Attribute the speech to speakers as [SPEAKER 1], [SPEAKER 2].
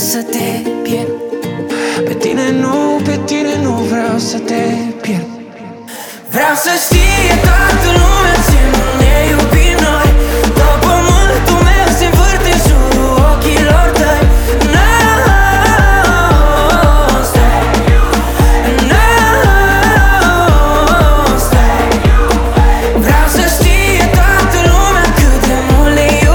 [SPEAKER 1] să te pierd. Pe tine nu vreau să te pierd. Vreau să știe toată lumea